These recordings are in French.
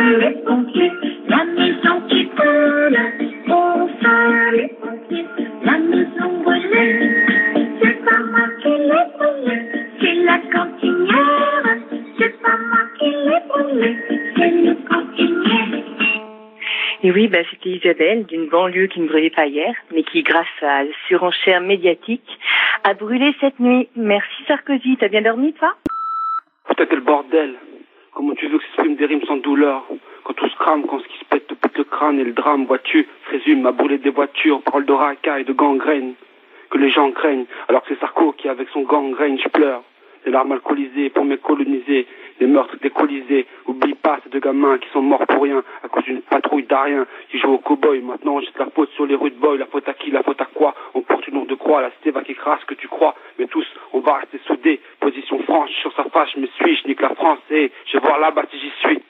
les pompiers, la maison qui brûle. Au feu les pompiers, la maison brûlée. C'est pas moi qui l'ai brûlée, c'est la cantinière. C'est pas moi qui l'ai brûlée, c'est le cantinière. Et oui, c'était Isabelle, d'une banlieue qui ne brûlait pas hier, mais qui, grâce à la surenchère médiatique, a brûlé cette nuit. Merci Sarkozy, t'as bien dormi toi? Putain, quel bordel. Comment tu veux que s'exprime des rimes sans douleur? Quand tout se crame, quand ce qui se pète te pète le crâne et le drame, vois-tu, se résume à brûler des voitures, parole de racailles, de gangrène, que les gens craignent, alors que c'est Sarko qui avec son gangrène, je pleure. Des larmes alcoolisées pour me coloniser, des meurtres décolisés. Oublie pas ces deux gamins qui sont morts pour rien à cause d'une patrouille d'Ariens qui joue au cow-boy. Maintenant on jette la faute sur les rude boys. La faute à qui? La faute à quoi? On porte une lourde croix, la cité va qu'écrase que tu crois. Mais tous, on va rester soudés. Position franche sur sa face, je me suis, je nique la France et je vais voir là-bas si j'y suis.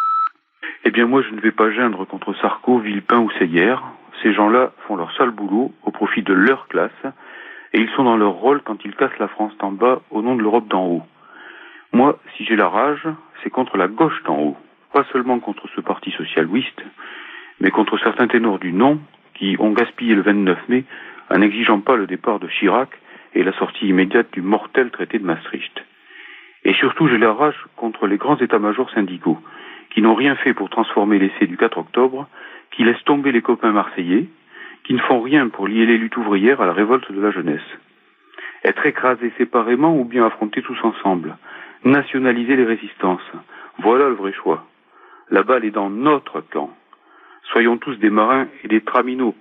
Eh bien moi je ne vais pas geindre contre Sarko, Villepin ou Seyer. Ces gens-là font leur sale boulot au profit de leur classe. Et ils sont dans leur rôle quand ils cassent la France d'en bas au nom de l'Europe d'en haut. Moi, si j'ai la rage, c'est contre la gauche d'en haut. Pas seulement contre ce parti socialiste, mais contre certains ténors du non qui ont gaspillé le 29 mai en n'exigeant pas le départ de Chirac et la sortie immédiate du mortel traité de Maastricht. Et surtout, j'ai la rage contre les grands états-majors syndicaux qui n'ont rien fait pour transformer l'essai du 4 octobre, qui laissent tomber les copains marseillais, qui ne font rien pour lier les luttes ouvrières à la révolte de la jeunesse. Être écrasés séparément ou bien affronter tous ensemble. Nationaliser les résistances. Voilà le vrai choix. La balle est dans notre camp. Soyons tous des marins et des traminots.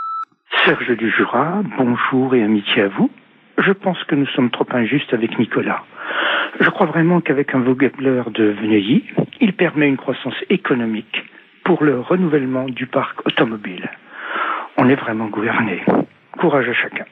Serge du Jura, bonjour et amitié à vous. Je pense que nous sommes trop injustes avec Nicolas. Je crois vraiment qu'avec un vocabulaire de Veneuilly, il permet une croissance économique pour le renouvellement du parc automobile. On est vraiment gouverné. Courage à chacun.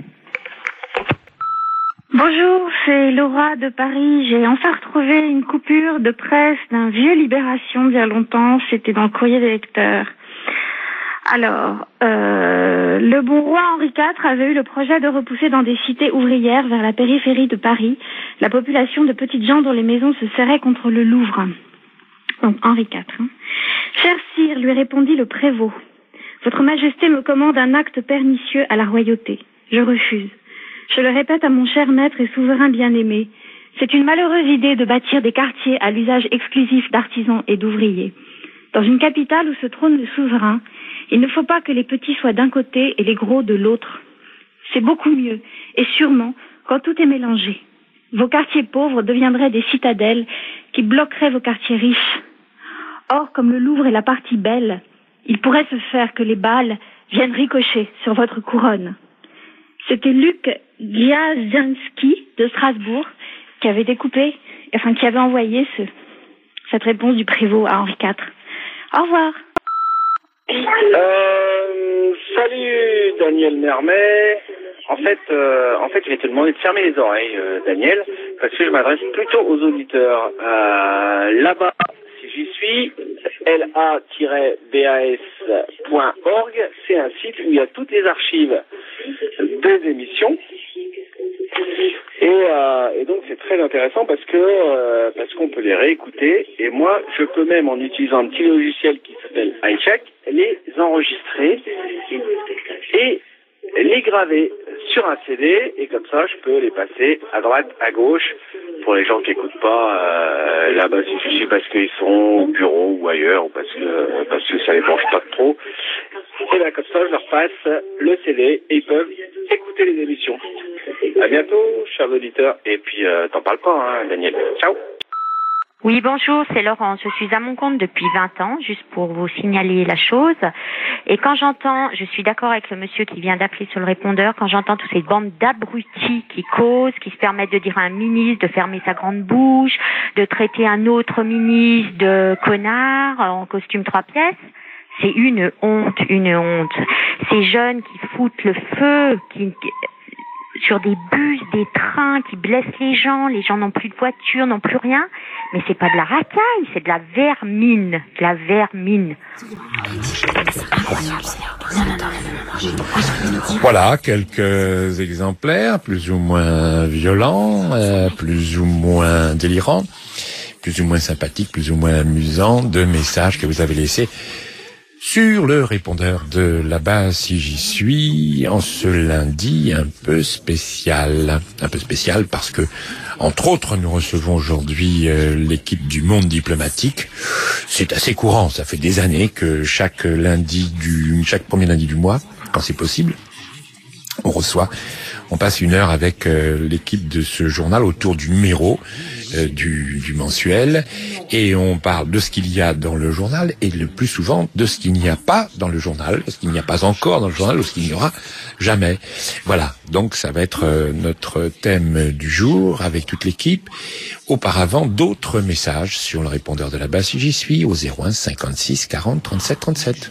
Bonjour, c'est Laura de Paris. J'ai enfin retrouvé une coupure de presse d'un vieux Libération d'il y a longtemps. C'était dans le courrier des lecteurs. Alors, le bon roi Henri IV avait eu le projet de repousser dans des cités ouvrières vers la périphérie de Paris la population de petites gens dont les maisons se serraient contre le Louvre. Donc Henri IV. Cher sire, lui répondit le prévôt. Votre Majesté me commande un acte pernicieux à la royauté. Je refuse. Je le répète à mon cher maître et souverain bien-aimé. C'est une malheureuse idée de bâtir des quartiers à l'usage exclusif d'artisans et d'ouvriers. Dans une capitale où se trône le souverain, il ne faut pas que les petits soient d'un côté et les gros de l'autre. C'est beaucoup mieux, et sûrement, quand tout est mélangé. Vos quartiers pauvres deviendraient des citadelles qui bloqueraient vos quartiers riches. Or, comme le Louvre est la partie belle, il pourrait se faire que les balles viennent ricocher sur votre couronne. C'était Luc Gwiazdowski de Strasbourg qui avait qui avait envoyé cette réponse du prévôt à Henri IV. Au revoir. Salut Daniel Mermet. En fait, je vais te demander de fermer les oreilles, Daniel, parce que je m'adresse plutôt aux auditeurs. Là-bas, si j'y suis, la-bas.org, c'est un site où il y a toutes les archives des émissions. Et donc c'est très intéressant parce qu'on peut les réécouter. Et moi, je peux même, en utilisant un petit logiciel qui s'appelle iCheck, les enregistrer et les graver sur un CD, et comme ça je peux les passer à droite, à gauche, pour les gens qui n'écoutent pas là-bas, si je sais, parce qu'ils sont au bureau ou ailleurs, ou parce que ça les branche pas trop. Et bien comme ça je leur passe le CD et ils peuvent écouter les émissions. À bientôt, chers auditeurs, et puis t'en parles pas, hein, Daniel. Ciao. Oui, bonjour, c'est Laurence. Je suis à mon compte depuis 20 ans, juste pour vous signaler la chose. Et quand je suis d'accord avec le monsieur qui vient d'appeler sur le répondeur, quand j'entends toutes ces bandes d'abrutis qui causent, qui se permettent de dire à un ministre de fermer sa grande bouche, de traiter un autre ministre de connard en costume 3 pièces, c'est une honte. Ces jeunes qui foutent le feu, sur des bus, des trains, qui blessent les gens n'ont plus de voiture, n'ont plus rien. Mais c'est pas de la racaille, c'est de la vermine. Voilà, quelques exemplaires, plus ou moins violents, plus ou moins délirants. plus ou moins sympathiques, plus ou moins amusants, de messages que vous avez laissés sur le répondeur de là-bas, si j'y suis, en ce lundi un peu spécial. Un peu spécial parce que, entre autres, nous recevons aujourd'hui l'équipe du Monde diplomatique. C'est assez courant, ça fait des années que chaque premier lundi du mois, quand c'est possible, on passe une heure avec l'équipe de ce journal autour du numéro du mensuel, et on parle de ce qu'il y a dans le journal et le plus souvent de ce qu'il n'y a pas dans le journal, ce qu'il n'y a pas encore dans le journal ou ce qu'il n'y aura jamais. Voilà, donc ça va être notre thème du jour avec toute l'équipe. Auparavant, d'autres messages sur le répondeur de la base si j'y suis au 01 56 40 37 37.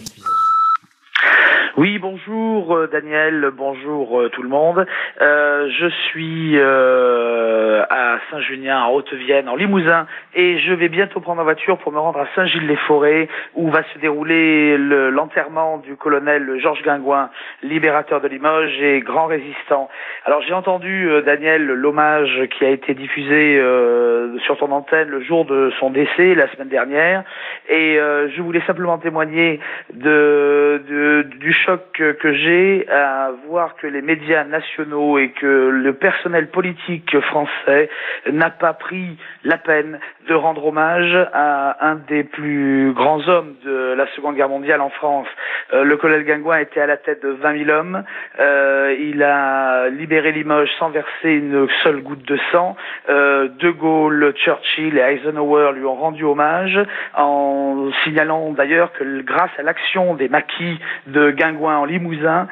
Oui, bonjour Daniel, bonjour tout le monde. Je suis à Saint-Junien, en Haute-Vienne, en Limousin, et je vais bientôt prendre ma voiture pour me rendre à Saint-Gilles-les-Forêts, où va se dérouler l'enterrement du colonel Georges Guingouin, libérateur de Limoges et grand résistant. Alors j'ai entendu, Daniel, l'hommage qui a été diffusé sur ton antenne le jour de son décès, la semaine dernière, et je voulais simplement témoigner du choc que j'ai à voir que les médias nationaux et que le personnel politique français n'a pas pris la peine de rendre hommage à un des plus grands hommes de la Seconde Guerre mondiale en France. Le colonel Guingouin était à la tête de 20 000 hommes. Il a libéré Limoges sans verser une seule goutte de sang. De Gaulle, Churchill et Eisenhower lui ont rendu hommage en signalant d'ailleurs que grâce à l'action des maquis de Guingouin en Limousin,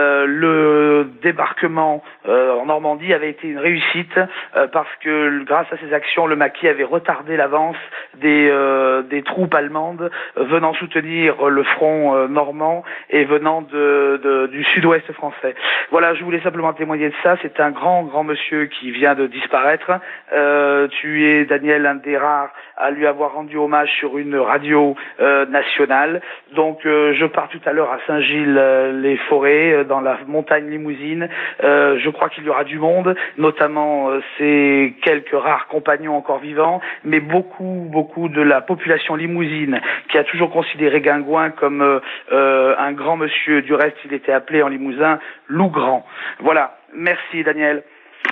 le débarquement en Normandie avait été une réussite parce que grâce à ces actions, le maquis avait retardé l'avance des troupes allemandes venant soutenir le front normand et venant du sud-ouest français. Voilà, je voulais simplement témoigner de ça. C'est un grand monsieur qui vient de disparaître. Tu es, Daniel, un des rares à lui avoir rendu hommage sur une radio nationale. Donc je pars tout à l'heure à Saint-Gilles-les-Forêts, dans la montagne limousine. Je crois qu'il y aura du monde, notamment ces quelques rares compagnons encore vivants, mais beaucoup de la population limousine qui a toujours considéré Guingouin comme un grand monsieur. Du reste, il était appelé en limousin Loup Grand. Voilà. Merci, Daniel.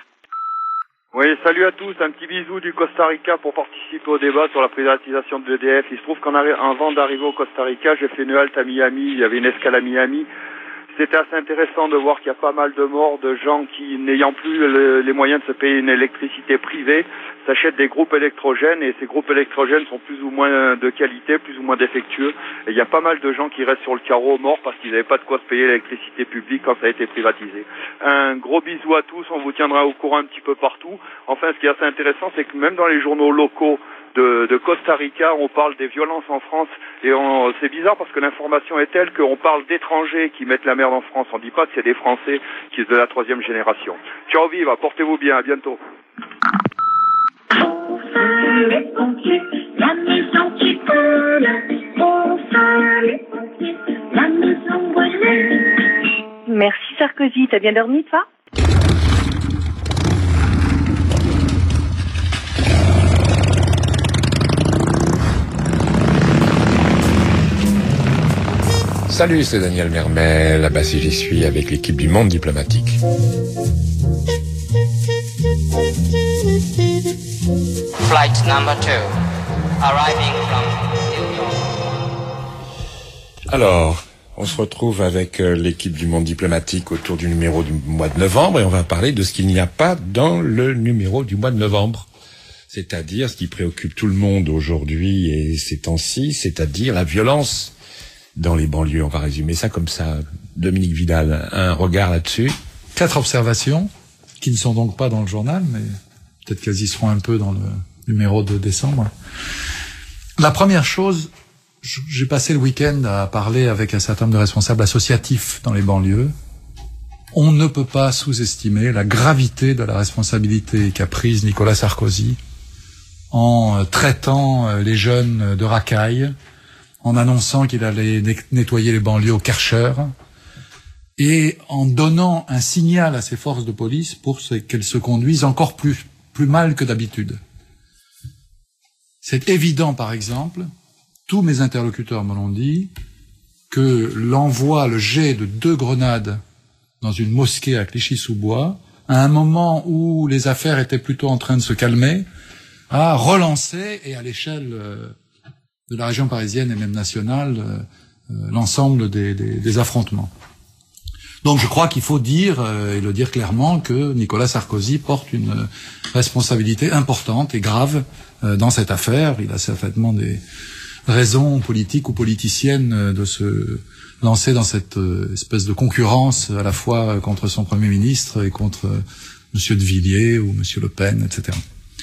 Oui, salut à tous, un petit bisou du Costa Rica pour participer au débat sur la privatisation de l'EDF. Il se trouve avant d'arriver au Costa Rica, j'ai fait une halte à Miami, il y avait une escale à Miami. C'était assez intéressant de voir qu'il y a pas mal de morts de gens qui, n'ayant plus les moyens de se payer une électricité privée, s'achètent des groupes électrogènes, et ces groupes électrogènes sont plus ou moins de qualité, plus ou moins défectueux. Et il y a pas mal de gens qui restent sur le carreau morts parce qu'ils n'avaient pas de quoi se payer l'électricité publique quand ça a été privatisé. Un gros bisou à tous, on vous tiendra au courant un petit peu partout. Enfin, ce qui est assez intéressant, c'est que même dans les journaux locaux de Costa Rica, on parle des violences en France, et c'est bizarre parce que l'information est telle qu'on parle d'étrangers qui mettent la merde en France. On dit pas que c'est des Français qui sont de la 3e génération. Ciao, viva, portez-vous bien, à bientôt. Les pompiers, la maison qui brûle. Bonsoir les pompiers, la maison brûlée. Merci Sarkozy, t'as bien dormi toi ? Salut, c'est Daniel Mermet, là-bas si j'y suis avec l'équipe du Monde diplomatique. Flight number 2, arriving from New York. Alors, on se retrouve avec l'équipe du Monde diplomatique autour du numéro du mois de novembre, et on va parler de ce qu'il n'y a pas dans le numéro du mois de novembre. C'est-à-dire ce qui préoccupe tout le monde aujourd'hui et ces temps-ci, c'est-à-dire la violence dans les banlieues. On va résumer ça comme ça. Dominique Vidal, un regard là-dessus. 4 observations qui ne sont donc pas dans le journal, mais peut-être qu'elles y seront un peu dans le numéro de décembre. La première chose, j'ai passé le week-end à parler avec un certain nombre de responsables associatifs dans les banlieues. On ne peut pas sous-estimer la gravité de la responsabilité qu'a prise Nicolas Sarkozy en traitant les jeunes de racailles, en annonçant qu'il allait nettoyer les banlieues au Karcher, et en donnant un signal à ses forces de police pour qu'elles se conduisent encore plus mal que d'habitude. C'est évident, par exemple, tous mes interlocuteurs me l'ont dit, que l'envoi, le jet de 2 grenades dans une mosquée à Clichy-sous-Bois, à un moment où les affaires étaient plutôt en train de se calmer, a relancé, et à l'échelle de la région parisienne et même nationale, l'ensemble des affrontements. Donc je crois qu'il faut dire, et le dire clairement, que Nicolas Sarkozy porte une responsabilité importante et grave dans cette affaire. Il a certainement des raisons politiques ou politiciennes de se lancer dans cette espèce de concurrence à la fois contre son Premier ministre et contre M. de Villiers ou M. Le Pen, etc.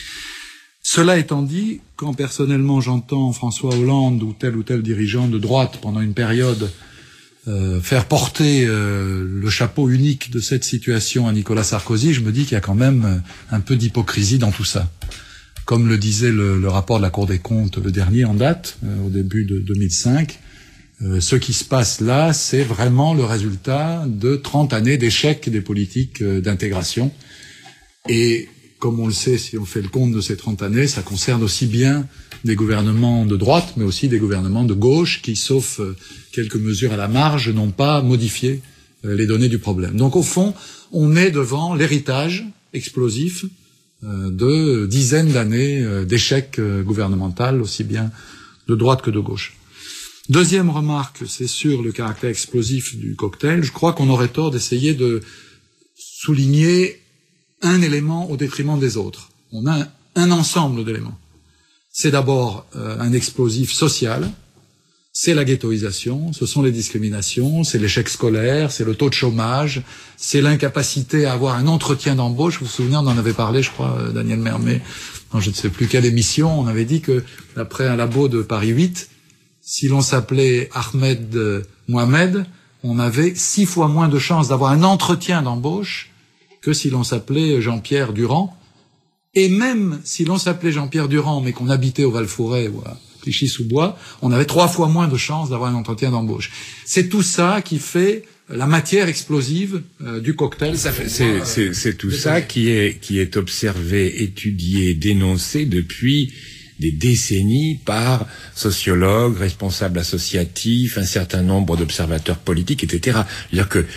Cela étant dit, quand personnellement j'entends François Hollande ou tel dirigeant de droite pendant une période faire porter le chapeau unique de cette situation à Nicolas Sarkozy, je me dis qu'il y a quand même un peu d'hypocrisie dans tout ça. Comme le disait le rapport de la Cour des comptes, le dernier en date, au début de 2005, ce qui se passe là, c'est vraiment le résultat de 30 années d'échecs des politiques d'intégration. Et comme on le sait, si on fait le compte de ces 30 années, ça concerne aussi bien des gouvernements de droite, mais aussi des gouvernements de gauche qui, sauf quelques mesures à la marge, n'ont pas modifié les données du problème. Donc au fond, on est devant l'héritage explosif de dizaines d'années d'échecs gouvernemental, aussi bien de droite que de gauche. Deuxième remarque, c'est sur le caractère explosif du cocktail. Je crois qu'on aurait tort d'essayer de souligner un élément au détriment des autres. On a un ensemble d'éléments. C'est d'abord un explosif social, c'est la ghettoisation, ce sont les discriminations, c'est l'échec scolaire, c'est le taux de chômage, c'est l'incapacité à avoir un entretien d'embauche. Vous vous souvenez, on en avait parlé, je crois, Daniel Mermet, dans je ne sais plus quelle émission, on avait dit que, d'après un labo de Paris 8, si l'on s'appelait Ahmed Mohamed, on avait 6 fois moins de chances d'avoir un entretien d'embauche que si l'on s'appelait Jean-Pierre Durand. Et même si l'on s'appelait Jean-Pierre Durand, mais qu'on habitait au Val-Forêt ou à Clichy-sous-Bois, on avait 3 fois moins de chances d'avoir un entretien d'embauche. C'est tout ça qui fait la matière explosive du cocktail. C'est tout ça qui est observé, étudié, dénoncé depuis des décennies par sociologues, responsables associatifs, un certain nombre d'observateurs politiques, etc. C'est-à-dire que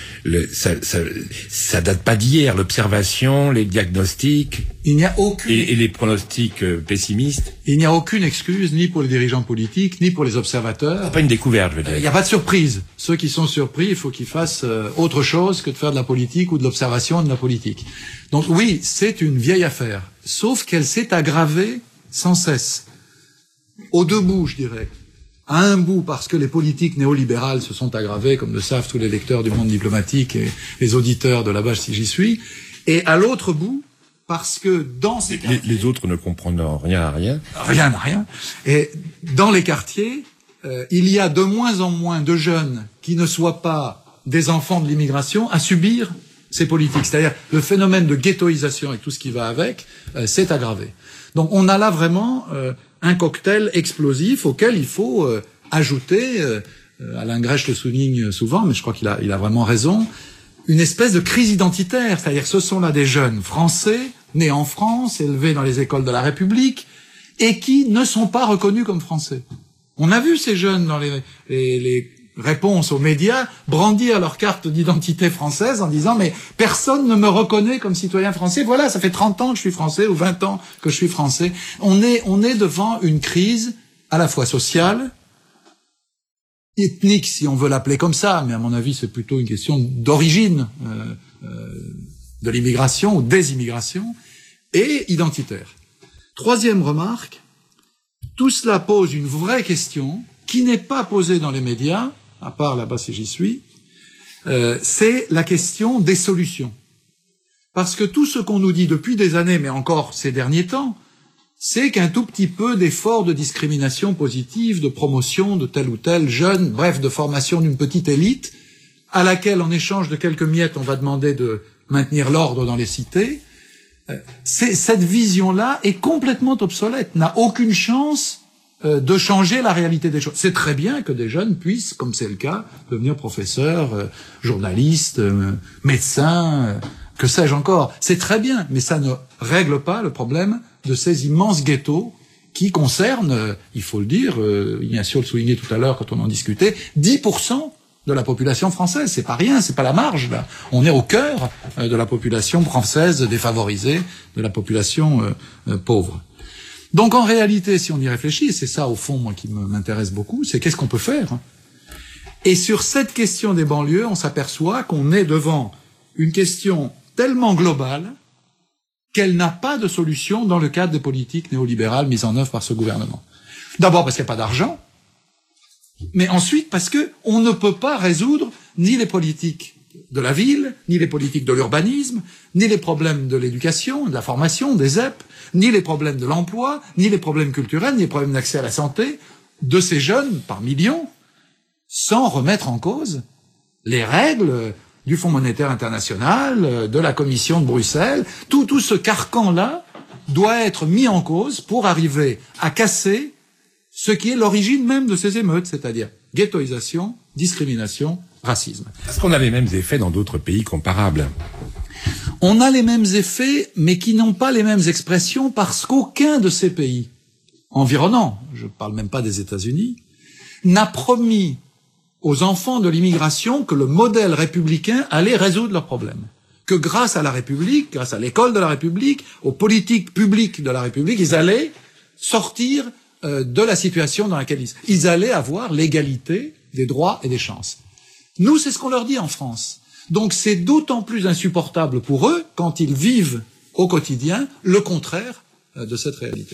ça date pas d'hier, l'observation, les diagnostics, il n'y a aucune... et les pronostics pessimistes. Il n'y a aucune excuse, ni pour les dirigeants politiques, ni pour les observateurs. C'est pas une découverte, je veux dire. Il n'y a pas de surprise. Ceux qui sont surpris, il faut qu'ils fassent autre chose que de faire de la politique ou de l'observation de la politique. Donc oui, c'est une vieille affaire. Sauf qu'elle s'est aggravée sans cesse. Aux deux bouts, je dirais. À un bout, parce que les politiques néolibérales se sont aggravées, comme le savent tous les lecteurs du monde diplomatique et les auditeurs de là-bas si j'y suis. Et à l'autre bout, parce que dans ces quartiers... Les autres ne comprennent rien à rien. Rien à rien. Et dans les quartiers, il y a de moins en moins de jeunes qui ne soient pas des enfants de l'immigration à subir ces politiques. C'est-à-dire, le phénomène de ghettoisation et tout ce qui va avec s'est aggravé. Donc on a là vraiment un cocktail explosif auquel il faut ajouter, Alain Grèche le souligne souvent, mais je crois qu'il a vraiment raison, une espèce de crise identitaire. C'est-à-dire que ce sont là des jeunes français, nés en France, élevés dans les écoles de la République, et qui ne sont pas reconnus comme français. On a vu ces jeunes dans les réponses aux médias brandir leur carte d'identité française en disant mais personne ne me reconnaît comme citoyen français. Voilà, ça fait 30 ans que je suis français ou 20 ans que je suis français. On est devant une crise à la fois sociale, ethnique si on veut l'appeler comme ça, mais à mon avis c'est plutôt une question d'origine de l'immigration ou des immigrations, et identitaire. Troisième remarque, tout cela pose une vraie question qui n'est pas posée dans les médias, à part là-bas si j'y suis, c'est la question des solutions. Parce que tout ce qu'on nous dit depuis des années, mais encore ces derniers temps, c'est qu'un tout petit peu d'efforts de discrimination positive, de promotion de tel ou tel jeune, bref, de formation d'une petite élite, à laquelle, en échange de quelques miettes, on va demander de maintenir l'ordre dans les cités. Cette vision-là est complètement obsolète, n'a aucune chance de changer la réalité des choses. C'est très bien que des jeunes puissent, comme c'est le cas, devenir professeurs, journalistes, médecins, que sais-je encore. C'est très bien, mais ça ne règle pas le problème de ces immenses ghettos qui concerne, il faut le dire, Ignacio le soulignait tout à l'heure quand on en discutait, 10% de la population française. C'est pas rien, c'est pas la marge, là. On est au cœur de la population française défavorisée, de la population pauvre. Donc en réalité, si on y réfléchit, et c'est ça au fond moi qui m'intéresse beaucoup, c'est qu'est-ce qu'on peut faire. Et sur cette question des banlieues, on s'aperçoit qu'on est devant une question tellement globale qu'elle n'a pas de solution dans le cadre des politiques néolibérales mises en œuvre par ce gouvernement. D'abord parce qu'il n'y a pas d'argent, mais ensuite parce que on ne peut pas résoudre ni les politiques de la ville, ni les politiques de l'urbanisme, ni les problèmes de l'éducation, de la formation, des ZEP, ni les problèmes de l'emploi, ni les problèmes culturels, ni les problèmes d'accès à la santé de ces jeunes par millions, sans remettre en cause les règles du Fonds monétaire international, de la Commission de Bruxelles. Tout ce carcan-là doit être mis en cause pour arriver à casser ce qui est l'origine même de ces émeutes, c'est-à-dire ghettoisation, discrimination, racisme. Est-ce qu'on a les mêmes effets dans d'autres pays comparables? On a les mêmes effets, mais qui n'ont pas les mêmes expressions parce qu'aucun de ces pays environnants, je ne parle même pas des États-Unis, n'a promis aux enfants de l'immigration que le modèle républicain allait résoudre leurs problèmes. Que grâce à la République, grâce à l'école de la République, aux politiques publiques de la République, ils allaient sortir de la situation dans laquelle ils allaient avoir l'égalité des droits et des chances. Nous, c'est ce qu'on leur dit en France. Donc c'est d'autant plus insupportable pour eux quand ils vivent au quotidien le contraire de cette réalité.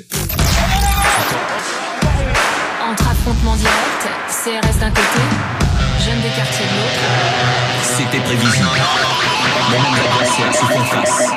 Entre affrontements directs, CRS d'un côté, jeunes des quartiers de l'autre. C'était prévisible. Les mêmes adversaires se font face.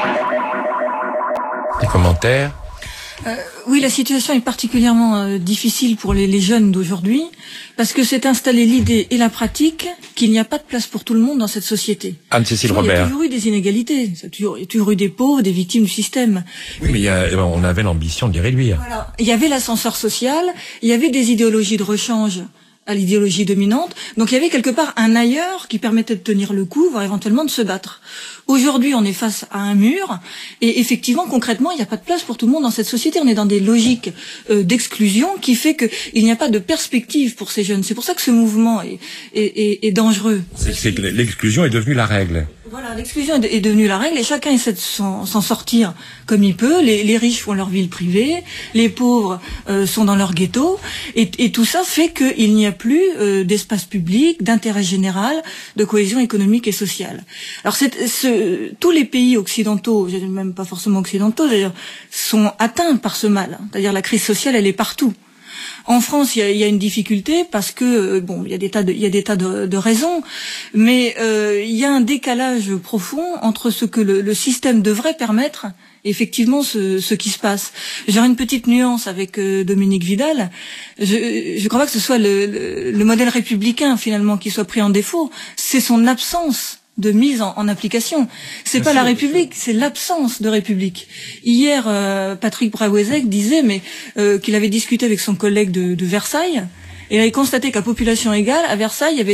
Des commentaires? Oui, la situation est particulièrement difficile pour les jeunes d'aujourd'hui, parce que s'est installée l'idée et la pratique qu'il n'y a pas de place pour tout le monde dans cette société. Anne-Cécile Il y Robert. a toujours eu des inégalités, il y a toujours eu des pauvres, des victimes du système. Oui, mais on avait l'ambition de les réduire. Voilà. Il y avait l'ascenseur social, il y avait des idéologies de rechange à l'idéologie dominante, donc il y avait quelque part un ailleurs qui permettait de tenir le coup, voire éventuellement de se battre. Aujourd'hui, on est face à un mur, et effectivement, concrètement, il n'y a pas de place pour tout le monde dans cette société. On est dans des logiques d'exclusion qui fait qu'il n'y a pas de perspective pour ces jeunes. C'est pour ça que ce mouvement est dangereux. C'est que l'exclusion est devenue la règle. Voilà, l'exclusion est devenue la règle et chacun essaie de s'en sortir comme il peut. Les riches font leur ville privée, les pauvres sont dans leur ghetto, et tout ça fait qu'il n'y a plus d'espace public, d'intérêt général, de cohésion économique et sociale. Alors tous les pays occidentaux, même pas forcément occidentaux d'ailleurs, sont atteints par ce mal. C'est-à-dire la crise sociale, elle est partout. En France, il y a une difficulté parce que il y a des tas de raisons, mais il y a un décalage profond entre ce que le système devrait permettre et effectivement ce qui se passe. J'ai une petite nuance avec Dominique Vidal. Je crois pas que ce soit le modèle républicain finalement qui soit pris en défaut, c'est son absence de mise en application. C'est pas la République, c'est l'absence de République. Hier, Patrick Braouezek disait qu'il avait discuté avec son collègue de Versailles et il avait constaté qu'à population égale, à Versailles, il y avait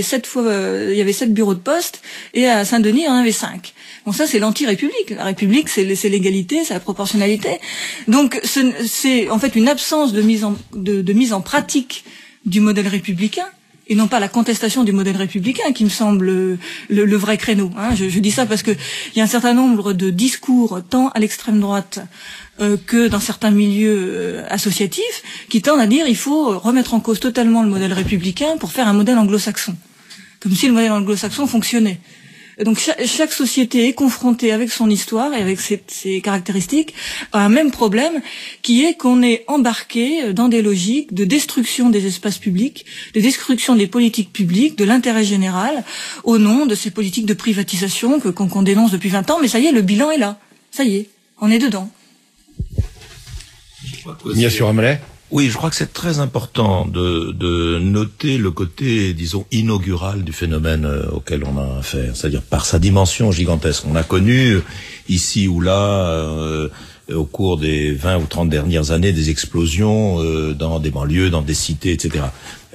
7 bureaux de poste et à Saint-Denis, il y en avait 5. Bon, ça, c'est l'anti-république. La République, c'est l'égalité, c'est la proportionnalité. Donc, c'est en fait une absence de mise en pratique du modèle républicain, et non pas la contestation du modèle républicain qui me semble le vrai créneau. Je dis ça parce que il y a un certain nombre de discours, tant à l'extrême droite que dans certains milieux associatifs, qui tendent à dire il faut remettre en cause totalement le modèle républicain pour faire un modèle anglo-saxon. Comme si le modèle anglo-saxon fonctionnait. Donc chaque société est confrontée avec son histoire et avec ses caractéristiques à un même problème qui est qu'on est embarqué dans des logiques de destruction des espaces publics, de destruction des politiques publiques, de l'intérêt général au nom de ces politiques de privatisation qu'on dénonce depuis 20 ans. Mais ça y est, le bilan est là. Ça y est, on est dedans. Bien sûr, Amelet. Oui, je crois que c'est très important de noter le côté, disons, inaugural du phénomène auquel on a affaire, c'est-à-dire par sa dimension gigantesque. On a connu ici ou là, au cours des 20 ou 30 dernières années, des explosions dans des banlieues, dans des cités, etc.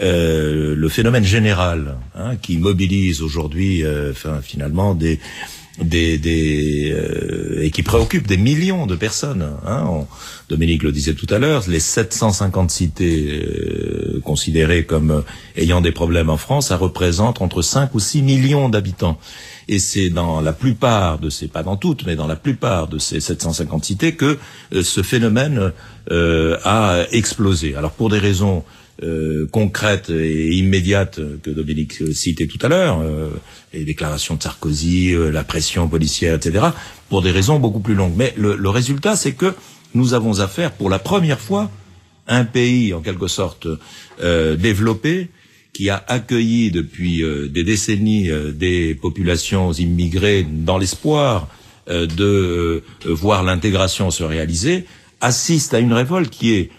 Le phénomène général qui mobilise aujourd'hui, finalement, et qui préoccupe des millions de personnes. Dominique le disait tout à l'heure, les 750 cités considérées comme ayant des problèmes en France, ça représente entre 5 ou 6 millions d'habitants. Et c'est dans la plupart de ces, pas dans toutes, mais dans la plupart de ces 750 cités que ce phénomène a explosé. Alors pour des raisons concrètes et immédiates que Dominique citait tout à l'heure, les déclarations de Sarkozy, la pression policière, etc., pour des raisons beaucoup plus longues. Mais le résultat, c'est que nous avons affaire pour la première fois à un pays en quelque sorte développé, qui a accueilli depuis des décennies des populations immigrées dans l'espoir de voir l'intégration se réaliser, assiste à une révolte qui est,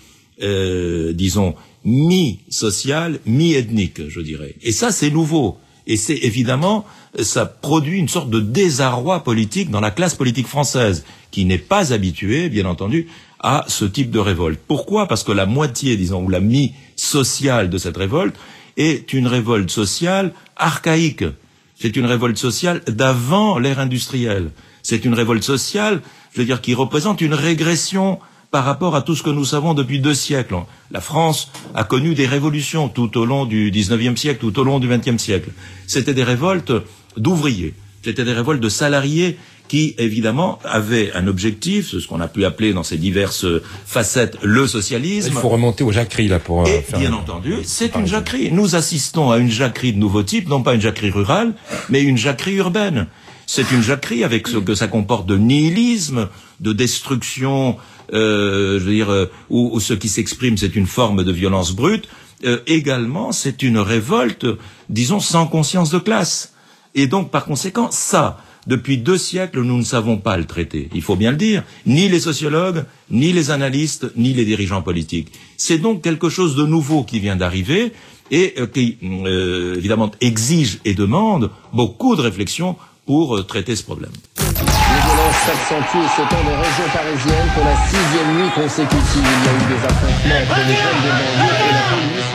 disons, mi-sociale, mi-ethnique, je dirais. Et ça, c'est nouveau. Et c'est évidemment, ça produit une sorte de désarroi politique dans la classe politique française, qui n'est pas habituée, bien entendu, à ce type de révolte. Pourquoi ? Parce que la moitié, disons, ou la mi-sociale de cette révolte est une révolte sociale archaïque. C'est une révolte sociale d'avant l'ère industrielle. C'est une révolte sociale, je veux dire, qui représente une régression par rapport à tout ce que nous savons depuis 2 siècles. La France a connu des révolutions tout au long du 19e siècle, tout au long du 20e siècle. C'était des révoltes d'ouvriers, c'était des révoltes de salariés qui, évidemment, avaient un objectif, ce qu'on a pu appeler dans ses diverses facettes le socialisme. Il faut remonter aux jacqueries, là, pour et, bien entendu, c'est une jacquerie. Nous assistons à une jacquerie de nouveau type, non pas une jacquerie rurale, mais une jacquerie urbaine. C'est une jacquerie avec ce que ça comporte de nihilisme, de destruction, je veux dire, où ce qui s'exprime, c'est une forme de violence brute. Également, c'est une révolte, disons, sans conscience de classe. Et donc, par conséquent, ça, depuis 2 siècles, nous ne savons pas le traiter. Il faut bien le dire. Ni les sociologues, ni les analystes, ni les dirigeants politiques. C'est donc quelque chose de nouveau qui vient d'arriver et qui, évidemment, exige et demande beaucoup de réflexion pour traiter ce problème. Les violences s'accentuent ce temps de région parisienne pour la 6e nuit consécutive. Il y a eu des affrontements entre les jeunes des banlieues et la police.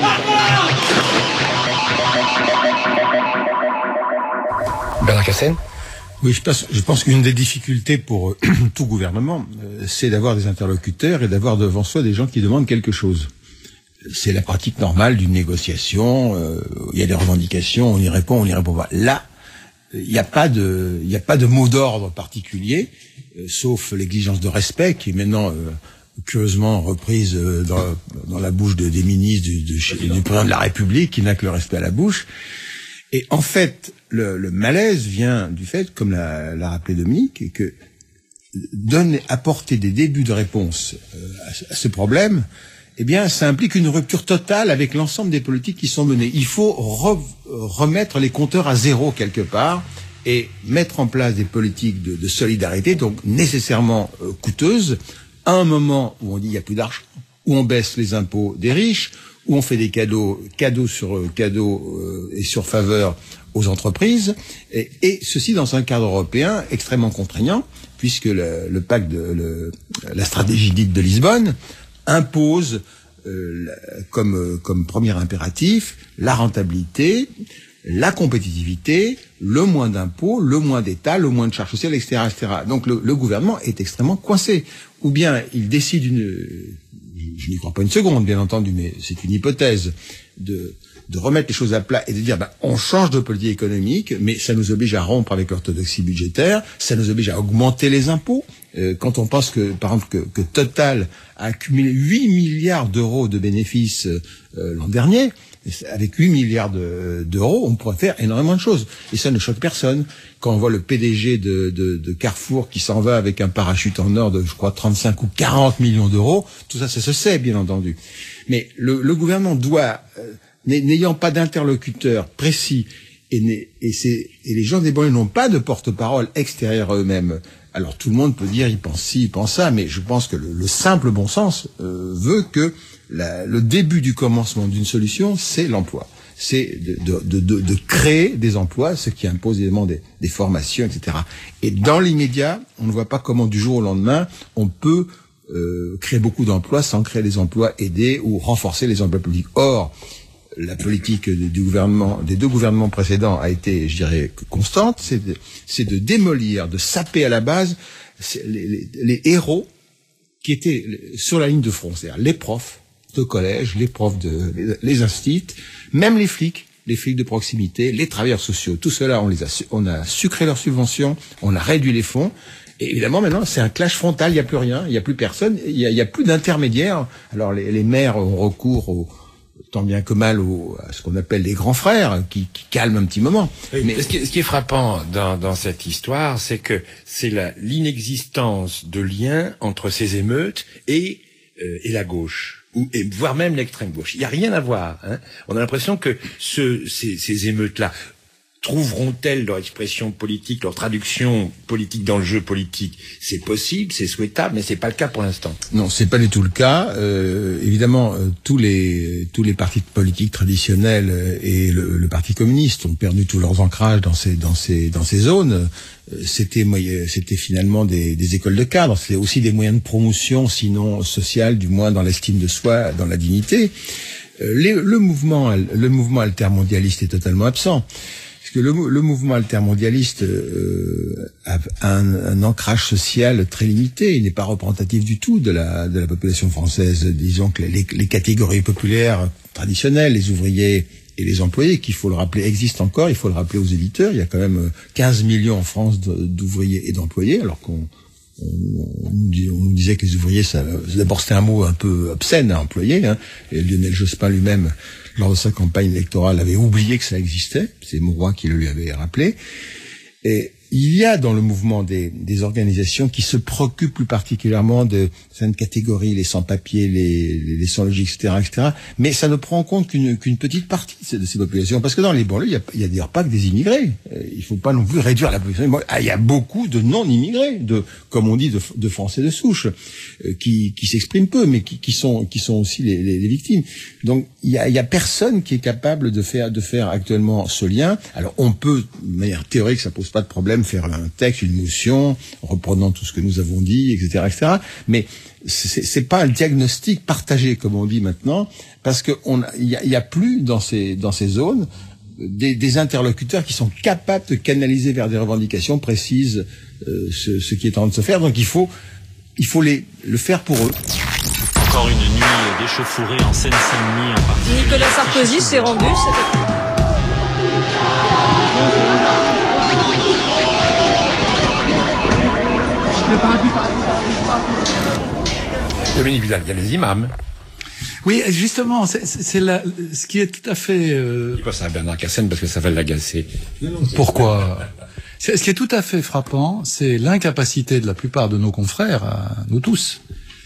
Bernard Cassen ? Oui, je pense qu'une des difficultés pour tout gouvernement, c'est d'avoir des interlocuteurs et d'avoir devant soi des gens qui demandent quelque chose. C'est la pratique normale d'une négociation. Il y a des revendications, on y répond pas. Là, il n'y a pas de mot d'ordre particulier, sauf l'exigence de respect qui est maintenant curieusement reprise dans la bouche des ministres, du président de la République, qui n'a que le respect à la bouche. Et en fait, le malaise vient du fait, comme l'a rappelé Dominique, que apporter des débuts de réponse à ce problème, eh bien, ça implique une rupture totale avec l'ensemble des politiques qui sont menées. Il faut remettre les compteurs à zéro quelque part et mettre en place des politiques de solidarité, donc nécessairement coûteuses, à un moment où on dit il n'y a plus d'argent, où on baisse les impôts des riches, où on fait des cadeaux sur cadeaux et sur faveur aux entreprises, et ceci dans un cadre européen extrêmement contraignant, puisque le pacte la stratégie dite de Lisbonne impose comme premier impératif la rentabilité, la compétitivité, le moins d'impôts, le moins d'État, le moins de charges sociales, etc., etc. Donc le gouvernement est extrêmement coincé. Ou bien il décide je n'y crois pas une seconde, bien entendu, mais c'est une hypothèse, de remettre les choses à plat et de dire, on change de politique économique, mais ça nous oblige à rompre avec l'orthodoxie budgétaire, ça nous oblige à augmenter les impôts. Quand on pense que, par exemple, que Total a accumulé 8 milliards d'euros de bénéfices l'an dernier, avec 8 milliards d'euros, on pourrait faire énormément de choses. Et ça ne choque personne. Quand on voit le PDG de Carrefour qui s'en va avec un parachute en or de, je crois, 35 ou 40 millions d'euros, tout ça, ça se sait, bien entendu. Mais le gouvernement doit, n'ayant pas d'interlocuteur précis, et les gens des banlieues n'ont pas de porte-parole extérieur à eux-mêmes. Alors tout le monde peut dire, il pense ci, il pense ça, mais je pense que le simple bon sens veut que le début du commencement d'une solution, c'est l'emploi. C'est de créer des emplois, ce qui impose évidemment des formations, etc. Et dans l'immédiat, on ne voit pas comment du jour au lendemain, on peut créer beaucoup d'emplois sans créer des emplois aidés ou renforcer les emplois publics. Or, la politique du gouvernement, des deux gouvernements précédents a été, je dirais, constante, c'est de démolir, de saper à la base les héros qui étaient sur la ligne de front, c'est-à-dire les profs de collège, les profs les instituts, même les flics de proximité, les travailleurs sociaux, tout cela, on a sucré leurs subventions, on a réduit les fonds. Et évidemment, maintenant, c'est un clash frontal, il n'y a plus rien, il n'y a plus personne, il y a plus d'intermédiaires. Alors, les maires ont recours tant bien que mal à ce qu'on appelle les grands frères, qui calment un petit moment. Oui, mais ce qui est frappant dans cette histoire, c'est que c'est l'inexistence de lien entre ces émeutes et la gauche, et voire même l'extrême gauche. Il n'y a rien à voir. Hein. On a l'impression que ces émeutes-là trouveront-elles leur expression politique, leur traduction politique dans le jeu politique? C'est possible, c'est souhaitable, mais c'est pas le cas pour l'instant. Non, c'est pas du tout le cas. Évidemment, tous les partis politiques traditionnels et le Parti communiste ont perdu tous leurs ancrages dans ces zones. C'était finalement des écoles de cadre. C'était aussi des moyens de promotion, sinon sociale, du moins dans l'estime de soi, dans la dignité. Le mouvement altermondialiste est totalement absent. Parce que le mouvement altermondialiste a un ancrage social très limité. Il n'est pas représentatif du tout de la population française. Disons que les catégories populaires traditionnelles, les ouvriers et les employés, qu'il faut le rappeler, existent encore. Il faut le rappeler aux éditeurs. Il y a quand même 15 millions en France d'ouvriers et d'employés, alors qu'on nous disait que les ouvriers, d'abord c'était un mot un peu obscène à employer. Hein, et Lionel Jospin lui-même, lors de sa campagne électorale, avait oublié que ça existait. C'est Mauroy qui le lui avait rappelé. Et il y a dans le mouvement des organisations qui se préoccupent plus particulièrement de certaines catégories, les sans-papiers, les sans-logis, etc. Mais ça ne prend en compte qu'une petite partie de ces populations. Parce que dans les banlieues, il y a d'ailleurs pas que des immigrés. Il faut pas non plus réduire la population. Il y a beaucoup de non-immigrés, comme on dit, de Français de souche, qui s'expriment peu, mais qui sont aussi les victimes. Donc, il y a personne qui est capable de faire actuellement ce lien. Alors, on peut, de manière théorique, ça pose pas de problème, faire un texte, une motion, reprenant tout ce que nous avons dit, etc., etc. Mais c'est pas un diagnostic partagé, comme on dit maintenant, parce que il y a plus dans ces zones des interlocuteurs qui sont capables de canaliser vers des revendications précises ce qui est en train de se faire. Donc il faut le faire pour eux. Encore une nuit d'échauffourée en Seine-Saint-Denis, en particulier. Nicolas Sarkozy s'est rendu. Dominique Vidal, il y a les imams. Oui, justement, c'est ce qui est tout à fait... Je dis pas ça à Bernard Cassen parce que ça va l'agacer. Pourquoi? Ce qui est tout à fait frappant, c'est l'incapacité de la plupart de nos confrères, nous tous,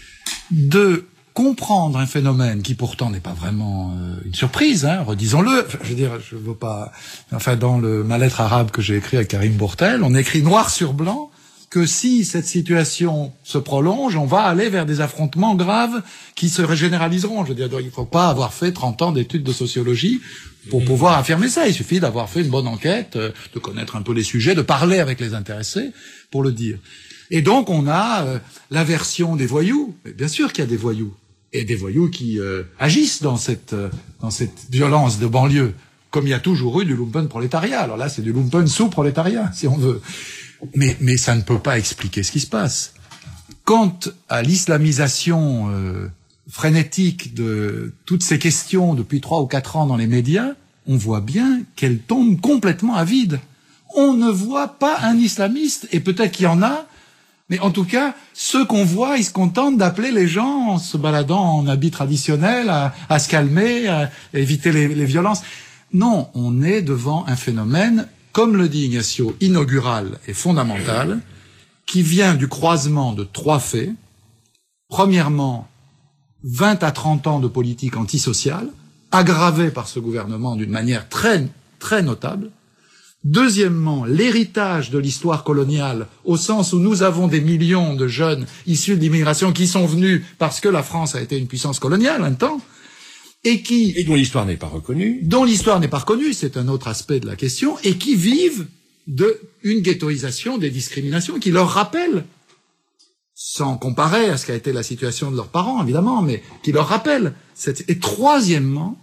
de comprendre un phénomène qui pourtant n'est pas vraiment une surprise, hein, redisons-le. Je veux dire, je veux pas... Enfin, dans ma lettre arabe que j'ai écrite avec Karim Bourtel, on écrit noir sur blanc que si cette situation se prolonge, on va aller vers des affrontements graves qui se généraliseront. Je veux dire, il ne faut pas avoir fait 30 ans d'études de sociologie pour pouvoir affirmer ça. Il suffit d'avoir fait une bonne enquête, de connaître un peu les sujets, de parler avec les intéressés pour le dire. Et donc, on a l'aversion des voyous. Mais bien sûr qu'il y a des voyous. Et des voyous qui agissent dans cette violence de banlieue, comme il y a toujours eu du lumpenprolétariat. Alors là, c'est du lumpen sous-prolétariat, si on veut. Mais ça ne peut pas expliquer ce qui se passe. Quant à l'islamisation frénétique de toutes ces questions depuis 3 ou 4 ans dans les médias, on voit bien qu'elles tombent complètement à vide. On ne voit pas un islamiste, et peut-être qu'il y en a, mais en tout cas, ceux qu'on voit, ils se contentent d'appeler les gens en se baladant en habit traditionnel, à se calmer, à éviter les violences. Non, on est devant un phénomène, comme le dit Ignacio, inaugural et fondamental, qui vient du croisement de 3 faits. Premièrement, 20 à 30 ans de politique antisociale, aggravée par ce gouvernement d'une manière très, très notable. Deuxièmement, l'héritage de l'histoire coloniale, au sens où nous avons des millions de jeunes issus de l'immigration qui sont venus parce que la France a été une puissance coloniale un temps, et dont l'histoire n'est pas reconnue. Dont l'histoire n'est pas reconnue, c'est un autre aspect de la question, et qui vivent une ghettoisation, des discriminations qui leur rappellent, sans comparer à ce qu'a été la situation de leurs parents, évidemment, mais qui leur rappellent. Et troisièmement,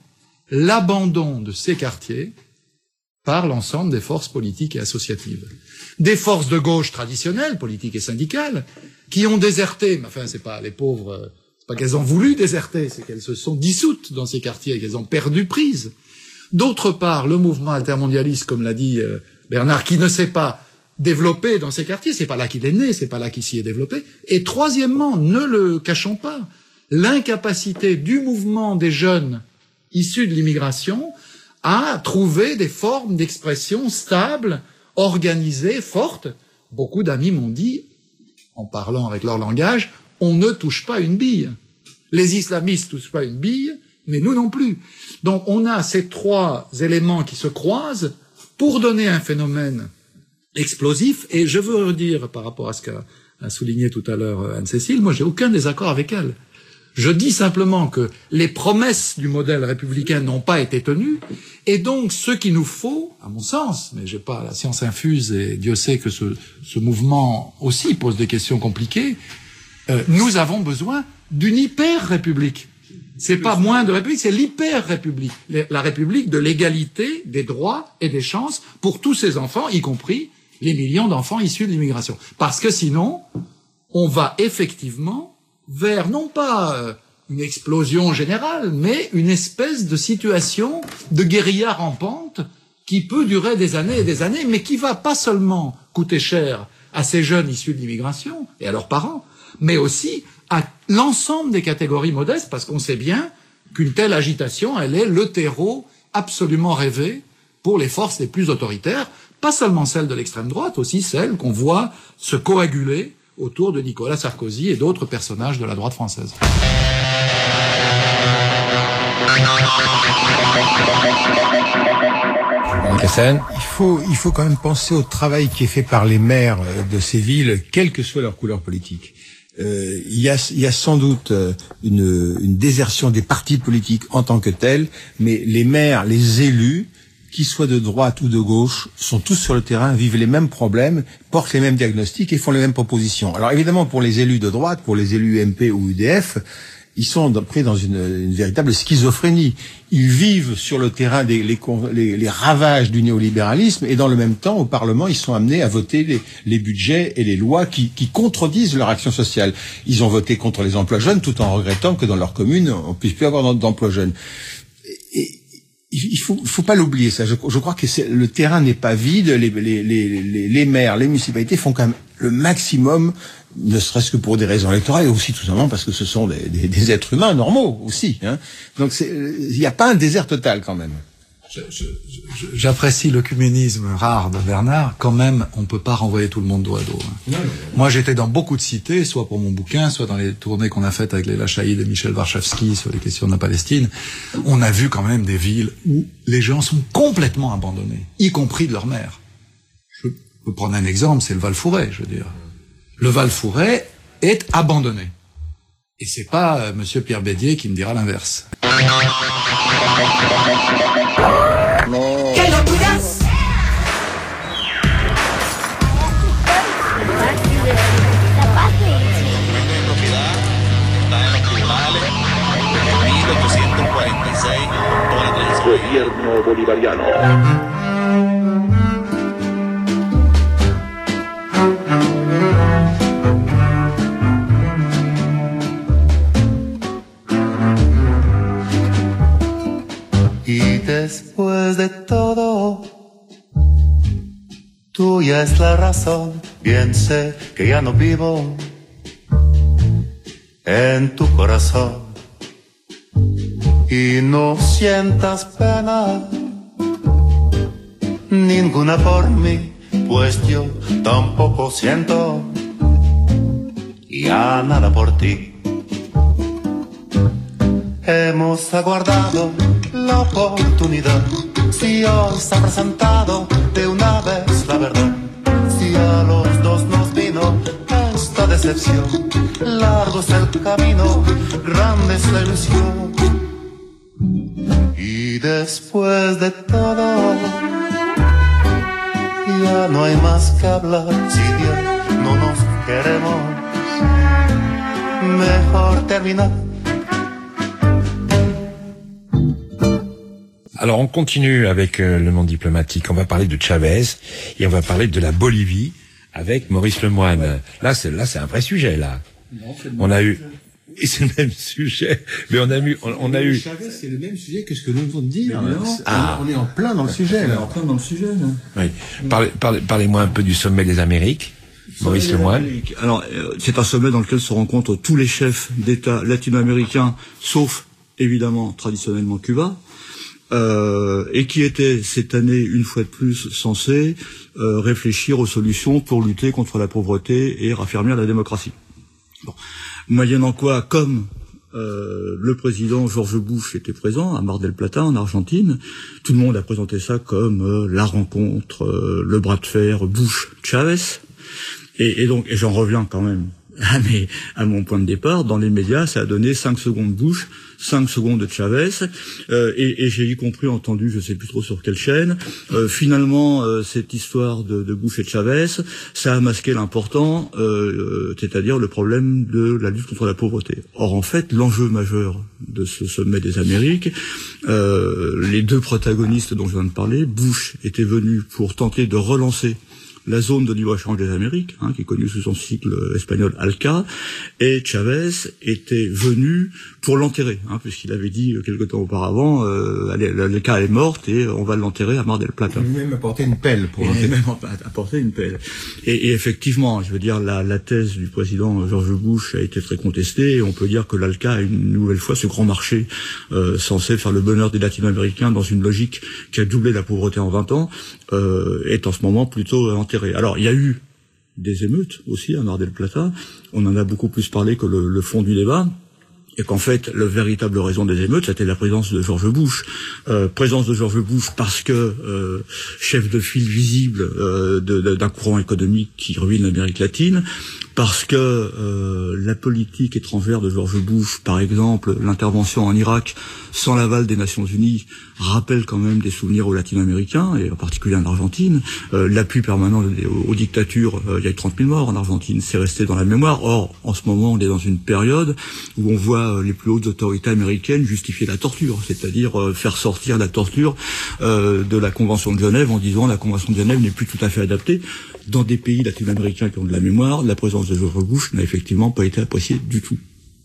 l'abandon de ces quartiers par l'ensemble des forces politiques et associatives. Des forces de gauche traditionnelles, politiques et syndicales, qui ont déserté, mais enfin, c'est pas les pauvres, c'est pas qu'elles ont voulu déserter, c'est qu'elles se sont dissoutes dans ces quartiers et qu'elles ont perdu prise. D'autre part, le mouvement altermondialiste, comme l'a dit Bernard, qui ne s'est pas développé dans ces quartiers, c'est pas là qu'il est né, c'est pas là qu'il s'y est développé. Et troisièmement, ne le cachons pas, l'incapacité du mouvement des jeunes issus de l'immigration à trouver des formes d'expression stables, organisées, fortes. Beaucoup d'amis m'ont dit, en parlant avec leur langage, on ne touche pas une bille. Les islamistes ne touchent pas une bille, mais nous non plus. Donc on a ces trois éléments qui se croisent pour donner un phénomène explosif. Et je veux redire, par rapport à ce qu'a souligné tout à l'heure Anne-Cécile, moi j'ai aucun désaccord avec elle. Je dis simplement que les promesses du modèle républicain n'ont pas été tenues, et donc ce qu'il nous faut, à mon sens, mais j'ai pas la science infuse et Dieu sait que ce mouvement aussi pose des questions compliquées, nous avons besoin d'une hyper-république. C'est pas moins de république, c'est l'hyper-république. La république de l'égalité des droits et des chances pour tous ces enfants, y compris les millions d'enfants issus de l'immigration. Parce que sinon, on va effectivement vers, non pas une explosion générale, mais une espèce de situation de guérilla rampante qui peut durer des années et des années, mais qui va pas seulement coûter cher à ces jeunes issus de l'immigration et à leurs parents, mais aussi à l'ensemble des catégories modestes, parce qu'on sait bien qu'une telle agitation, elle est le terreau absolument rêvé pour les forces les plus autoritaires, pas seulement celles de l'extrême droite, aussi celles qu'on voit se coaguler autour de Nicolas Sarkozy et d'autres personnages de la droite française. Il faut quand même penser au travail qui est fait par les maires de ces villes, quelle que soit leur couleur politique. Il y a sans doute une désertion des partis politiques en tant que tels, mais les maires, les élus, qu'ils soient de droite ou de gauche, sont tous sur le terrain, vivent les mêmes problèmes, portent les mêmes diagnostics et font les mêmes propositions. Alors évidemment, pour les élus de droite, pour les élus UMP ou UDF, ils sont pris dans une véritable schizophrénie. Ils vivent sur le terrain les ravages du néolibéralisme et dans le même temps, au Parlement, ils sont amenés à voter les budgets et les lois qui contredisent leur action sociale. Ils ont voté contre les emplois jeunes tout en regrettant que dans leur commune, on puisse plus avoir d'emplois jeunes. Et il faut pas l'oublier ça. Je crois que le terrain n'est pas vide. Les maires, les municipalités font quand même le maximum, ne serait-ce que pour des raisons électorales et aussi tout simplement parce que ce sont des êtres humains normaux aussi. Hein. Donc il n'y a pas un désert total quand même. J'apprécie l'œcuménisme rare de Bernard. Quand même, on peut pas renvoyer tout le monde dos à dos. Hein. Moi, j'étais dans beaucoup de cités, soit pour mon bouquin, soit dans les tournées qu'on a faites avec les Lachaïd et Michel Warshawski sur les questions de la Palestine. On a vu quand même des villes où les gens sont complètement abandonnés, y compris de leur mère. Je peux prendre un exemple, c'est le Val-Fouret, je veux dire. Le Val-Fouret est abandonné. Et c'est pas Monsieur Pierre Bédier qui me dira l'inverse. ¡Qué locuras! Gobierno bolivariano. Y después de todo, tuya es la razón. Bien sé que ya no vivo en tu corazón. Y no sientas pena ninguna por mí, pues yo tampoco siento ya nada por ti. Hemos aguardado la oportunidad, si hoy se ha presentado de una vez la verdad, si a los dos nos vino esta decepción, largo es el camino, grande es la ilusión. Y después de todo, ya no hay más que hablar, si bien no nos queremos, mejor terminar. Alors, on continue avec le monde diplomatique. On va parler de Chavez et on va parler de la Bolivie avec Maurice Lemoine. Ouais. Là, c'est un vrai sujet, là. Non, on a eu... Et c'est le même sujet, mais on a eu. Chavez, c'est le même sujet que ce que nous venons de dire. On est en plein dans le sujet. On est en plein dans le sujet. Là. Oui. Parlez-moi un peu du sommet des Amériques. Maurice Lemoine. Alors, c'est un sommet dans lequel se rencontrent tous les chefs d'État latino-américains, sauf évidemment traditionnellement Cuba, et qui était cette année une fois de plus censé réfléchir aux solutions pour lutter contre la pauvreté et raffermir la démocratie. Bon. Moyennant quoi, comme le président George Bush était présent à Mar del Plata en Argentine, tout le monde a présenté ça comme la rencontre, le bras de fer Bush-Chavez. Et donc, j'en reviens quand même à mon point de départ. Dans les médias, ça a donné 5 secondes Bush, 5 secondes de Chavez, et j'ai y compris entendu, je sais plus trop sur quelle chaîne, finalement, cette histoire de Bush et de Chavez, ça a masqué l'important, c'est-à-dire le problème de la lutte contre la pauvreté. Or, en fait, l'enjeu majeur de ce sommet des Amériques, les deux protagonistes dont je viens de parler, Bush était venu pour tenter de relancer la zone de libre-échange des Amériques, qui est connue sous son cycle espagnol ALCA, et Chavez était venu pour l'enterrer, puisqu'il avait dit quelque temps auparavant, l'ALCA est morte et on va l'enterrer à Mar del Plata. Il a même apporté une pelle pour l'enterrer. Et effectivement, je veux dire, la thèse du président George Bush a été très contestée, et on peut dire que l'ALCA a une nouvelle fois ce grand marché censé faire le bonheur des latino-américains dans une logique qui a doublé la pauvreté en 20 ans, est en ce moment plutôt enterré. Alors, il y a eu des émeutes aussi à Mar del Plata. On en a beaucoup plus parlé que le fond du débat. Et qu'en fait, la véritable raison des émeutes, c'était la présence de George Bush. Présence de George Bush parce que chef de file visible d'un courant économique qui ruine l'Amérique latine, parce que la politique étrangère de George Bush, par exemple, l'intervention en Irak sans l'aval des Nations Unies, rappelle quand même des souvenirs aux latino-américains, et en particulier en Argentine. L'appui permanent aux dictatures, il y a eu 30 000 morts en Argentine, c'est resté dans la mémoire. Or, en ce moment, on est dans une période où on voit les plus hautes autorités américaines justifier la torture, c'est-à-dire faire sortir la torture de la Convention de Genève en disant la Convention de Genève n'est plus tout à fait adaptée. Dans des pays latino-américains qui ont de la mémoire, la présence de George Bush n'a effectivement pas été appréciée du tout.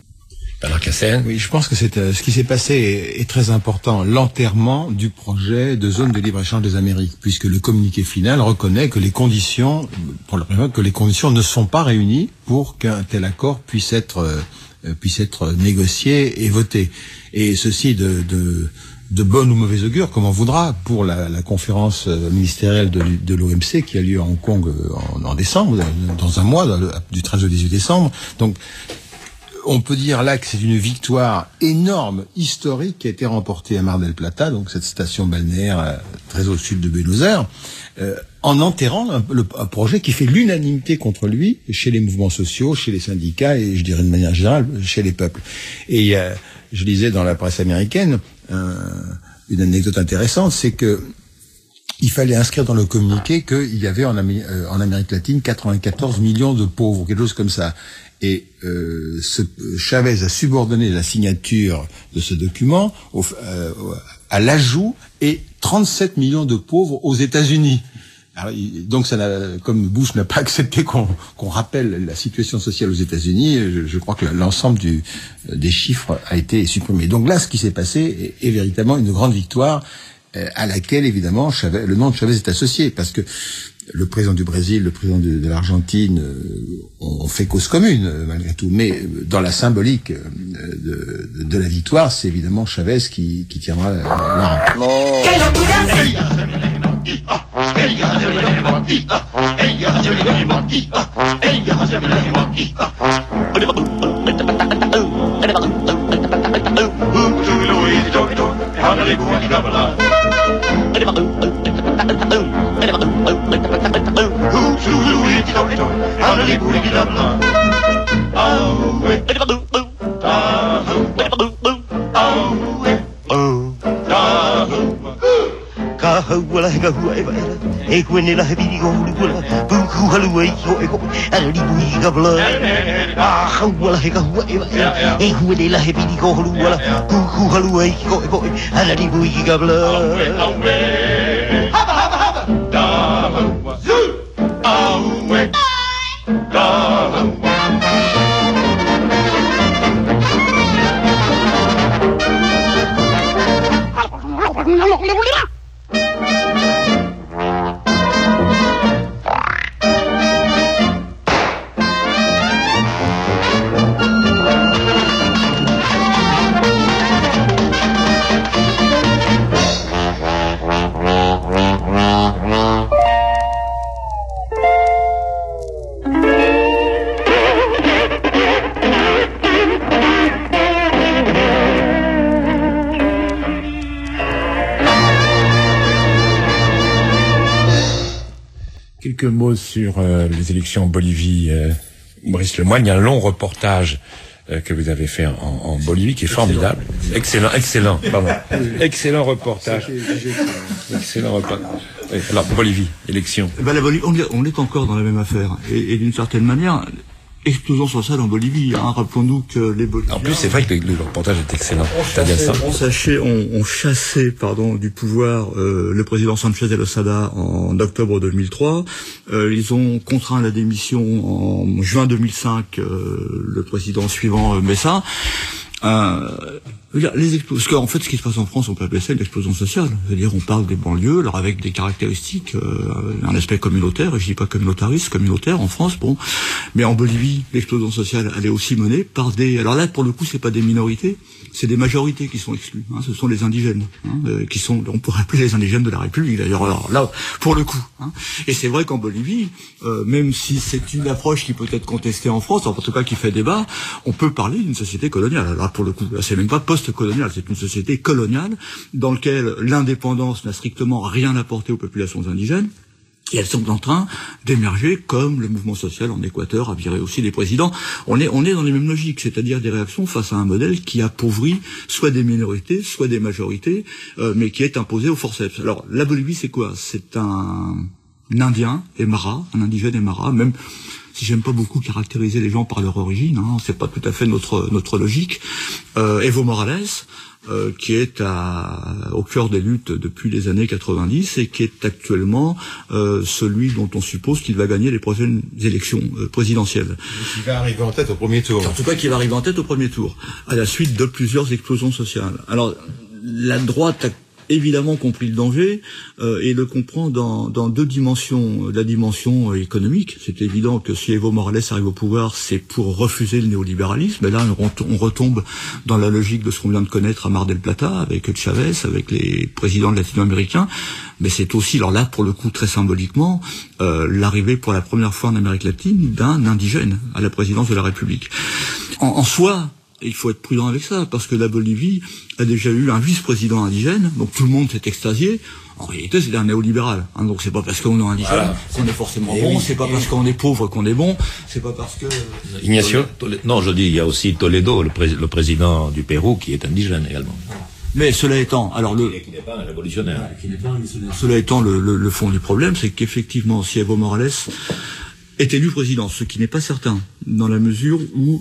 Oui, je pense que ce qui s'est passé est très important. L'enterrement du projet de zone de libre-échange des Amériques, puisque le communiqué final reconnaît que les conditions, ne sont pas réunies pour qu'un tel accord puisse être négocié et voté. Et ceci de bonne ou mauvaise augure, comme on voudra, pour la conférence ministérielle de l'OMC qui a lieu à Hong Kong en décembre, dans un mois, du 13 au 18 décembre. Donc, on peut dire là que c'est une victoire énorme, historique, qui a été remportée à Mar del Plata, donc cette station balnéaire très au sud de Buenos Aires, en enterrant un projet qui fait l'unanimité contre lui chez les mouvements sociaux, chez les syndicats et, je dirais de manière générale, chez les peuples. Et je lisais dans la presse américaine une anecdote intéressante, c'est que il fallait inscrire dans le communiqué qu'il y avait en Amérique latine 94 millions de pauvres, quelque chose comme ça. Et Chavez a subordonné la signature de ce document à l'ajout et 37 millions de pauvres aux États-Unis. Alors, donc, comme Bush n'a pas accepté qu'on rappelle la situation sociale aux États-Unis, je crois que l'ensemble des chiffres a été supprimé. Donc là, ce qui s'est passé est véritablement une grande victoire à laquelle, évidemment, le nom de Chavez est associé, parce que le président du Brésil, le président de l'Argentine ont fait cause commune, malgré tout. Mais dans la symbolique de la victoire, c'est évidemment Chavez qui tiendra la Kahawala Gahueva, Equinilla Hibigula, Buku Haluay, and Libu Gabla, Ahawala Gahueva, Equinilla Hibigula, Buku Haluay, and Libu Gabla. Quelques mots sur les élections en Bolivie. Maurice Lemoine, il y a un long reportage que vous avez fait en Bolivie qui est formidable. Excellent reportage. Excellent reportage. Oui, alors, Bolivie, élection. La Bolivie, on est encore dans la même affaire. Et d'une certaine manière, explosion sociale en Bolivie. Rappelons-nous que les Boliviens... En plus, c'est vrai que le reportage est excellent. On chassait du pouvoir le président Sanchez de Losada en octobre 2003. Ils ont contraint à la démission en juin 2005 le président suivant Messa. Parce qu'en fait, ce qui se passe en France, on peut appeler ça une explosion sociale. C'est-à-dire, on parle des banlieues, alors avec des caractéristiques, un aspect communautaire, et je dis pas communautariste, communautaire en France, bon. Mais en Bolivie, l'explosion sociale, elle est aussi menée par alors là, pour le coup, c'est pas des minorités, c'est des majorités qui sont exclues. Ce sont les indigènes, qui sont, on pourrait appeler les indigènes de la République, d'ailleurs. Alors là, pour le coup. Et c'est vrai qu'en Bolivie, même si c'est une approche qui peut être contestée en France, en tout cas qui fait débat, on peut parler d'une société coloniale. Alors là, pour le coup, là, c'est même pas post-colonial, c'est une société coloniale dans laquelle l'indépendance n'a strictement rien apporté aux populations indigènes. Et elles sont en train d'émerger, comme le mouvement social en Équateur a viré aussi des présidents. On est dans les mêmes logiques, c'est-à-dire des réactions face à un modèle qui appauvrit soit des minorités, soit des majorités, mais qui est imposé au forceps. Alors, la Bolivie, c'est quoi? C'est un Indien Aymara, un indigène Aymara, même si j'aime pas beaucoup caractériser les gens par leur origine, c'est pas tout à fait notre logique. Evo Morales, qui est au cœur des luttes depuis les années 90 et qui est actuellement celui dont on suppose qu'il va gagner les prochaines élections présidentielles. Qui va arriver en tête au premier tour. En tout cas, qui va arriver en tête au premier tour, à la suite de plusieurs explosions sociales. Alors, la droite a évidemment compris le danger et le comprend dans deux dimensions. La dimension économique, c'est évident que si Evo Morales arrive au pouvoir, c'est pour refuser le néolibéralisme. Et là, on retombe dans la logique de ce qu'on vient de connaître à Mar del Plata, avec Chavez, avec les présidents latino-américains. Mais c'est aussi, alors là, pour le coup, très symboliquement, l'arrivée pour la première fois en Amérique latine d'un indigène à la présidence de la République. En soi, il faut être prudent avec ça, parce que la Bolivie a déjà eu un vice-président indigène, donc tout le monde s'est extasié. En réalité, c'est un néolibéral. Donc c'est pas parce qu'on est indigène qu'on est forcément bon, c'est pas parce qu'on est pauvre qu'on est bon, c'est pas parce que... Ignacio? Non, je dis, il y a aussi Toledo, le président du Pérou, qui est indigène également. Mais cela étant, alors qui n'est pas un révolutionnaire. Cela étant, le fond du problème, c'est qu'effectivement, si Evo Morales est élu président, ce qui n'est pas certain, dans la mesure où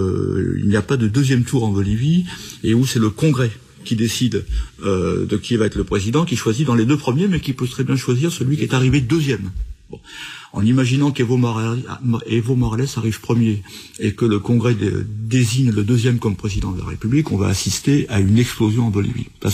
il n'y a pas de deuxième tour en Bolivie, et où c'est le Congrès qui décide de qui va être le président, qui choisit dans les deux premiers, mais qui peut très bien choisir celui qui est arrivé deuxième. Bon. En imaginant qu'Evo Morales arrive premier et que le Congrès désigne le deuxième comme président de la République, on va assister à une explosion en Bolivie. Ça,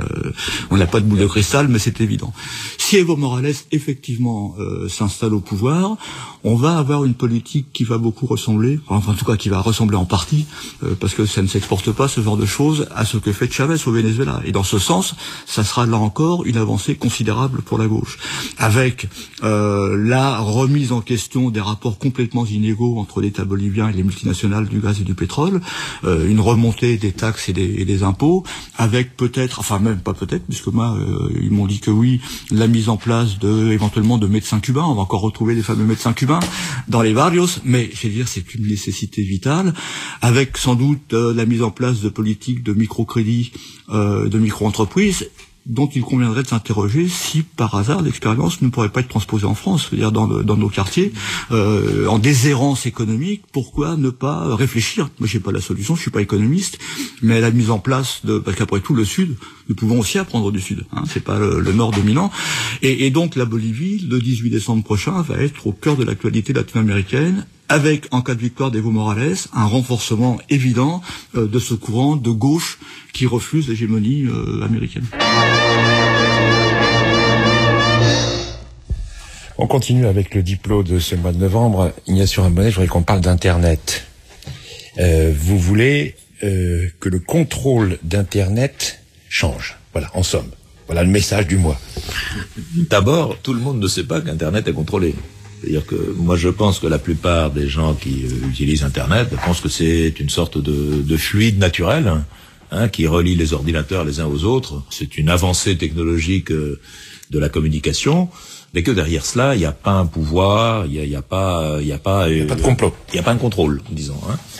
on n'a pas de boule de cristal, mais c'est évident. Si Evo Morales effectivement s'installe au pouvoir, on va avoir une politique qui va beaucoup ressembler, enfin en tout cas qui va ressembler en partie, parce que ça ne s'exporte pas ce genre de choses, à ce que fait Chavez au Venezuela. Et dans ce sens, ça sera là encore une avancée considérable pour la gauche, avec la remise en question des rapports complètement inégaux entre l'État bolivien et les multinationales du gaz et du pétrole, une remontée des taxes et des impôts, avec peut-être, enfin même pas peut-être, puisque moi ils m'ont dit que oui, la mise en place éventuellement de médecins cubains, on va encore retrouver des fameux médecins cubains dans les barrios, mais je veux dire c'est une nécessité vitale, avec sans doute la mise en place de politiques de microcrédit, de micro-entreprises. dont il conviendrait de s'interroger si par hasard l'expérience ne pourrait pas être transposée en France, c'est-à-dire dans nos quartiers, en déshérence économique. Pourquoi ne pas réfléchir? Moi, j'ai pas la solution, je suis pas économiste, mais à la mise en place parce qu'après tout, le Sud, nous pouvons aussi apprendre du Sud. C'est pas le Nord dominant. Et donc la Bolivie, le 18 décembre prochain, va être au cœur de l'actualité latino-américaine, avec, en cas de victoire d'Evo Morales, un renforcement évident de ce courant de gauche qui refuse l'hégémonie américaine. On continue avec le diplôme de ce mois de novembre. Ignacio Rambonnet, je voudrais qu'on parle d'Internet. Vous voulez que le contrôle d'Internet change. Voilà, en somme. Voilà le message du mois. D'abord, tout le monde ne sait pas qu'Internet est contrôlé. C'est-à-dire que moi je pense que la plupart des gens qui utilisent Internet pensent que c'est une sorte de fluide naturel qui relie les ordinateurs les uns aux autres. C'est une avancée technologique de la communication, mais que derrière cela il n'y a pas un pouvoir, il y a pas de complot, il n'y a pas un contrôle, disons.